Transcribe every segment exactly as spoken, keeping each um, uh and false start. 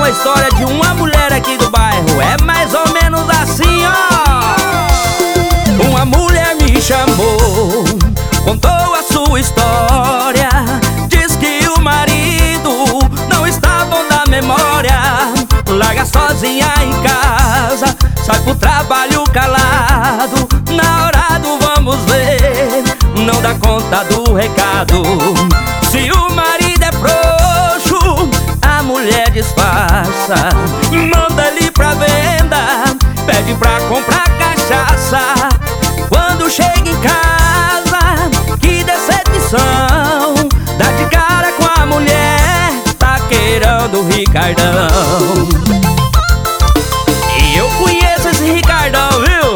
uma história de uma mulher aqui do bairro. É mais ou menos assim, ó. Uma mulher me chamou, contou a sua história. Diz que o marido não está bom da memória. Larga sozinha em casa, sai pro trabalho calado. Na hora do vamos ver, não dá conta do recado. Se o marido é frouxo, a mulher disfarça. Manda ele pra venda, pede pra comprar cachaça. Quando chega em casa, que decepção, dá de cara com a mulher, tá querendo o Ricardão. E eu conheço esse Ricardão, viu?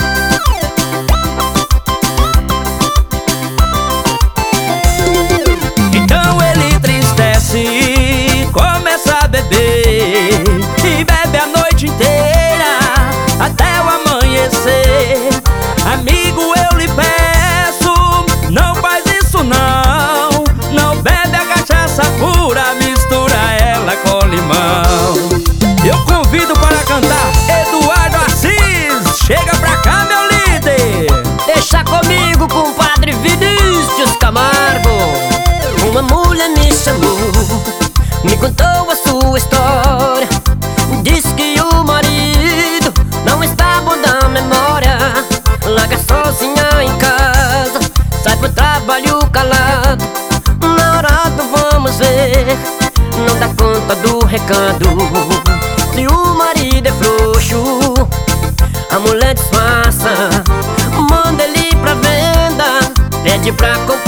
Então ele entristece, começa a beber e bebe a noite inteira até o amanhecer. Amigo, eu lhe peço, não faz isso não. Não bebe a cachaça pura, mistura ela com limão. Eu convido para cantar Eduardo Assis. Chega pra cá, meu líder. Deixa comigo, compadre Vinícius Camargo. Uma mulher me chamou, me contou a sua história. Diz que o marido não está bom da memória. Larga sozinha em casa, sai pro trabalho calado. Na hora do vamos ver, não dá conta do recado. Se o marido é frouxo, a mulher disfarça. Manda ele pra venda, pede pra comprar